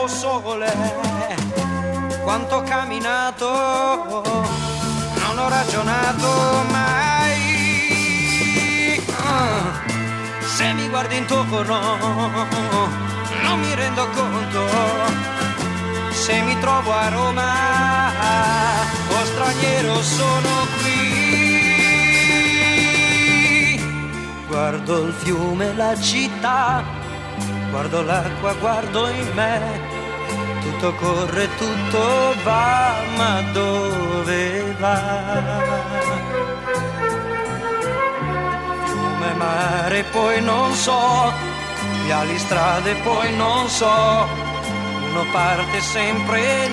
oh sole, quanto ho camminato, non ho ragionato mai. Se mi guardi intorno, non mi rendo conto. Se mi trovo a Roma, o straniero sono qui. Guardo il fiume, la città, guardo l'acqua, guardo in me. Tutto corre, tutto va, ma dove va? Fiume, mare, poi non so, viali, strade, poi non so. Uno parte sempre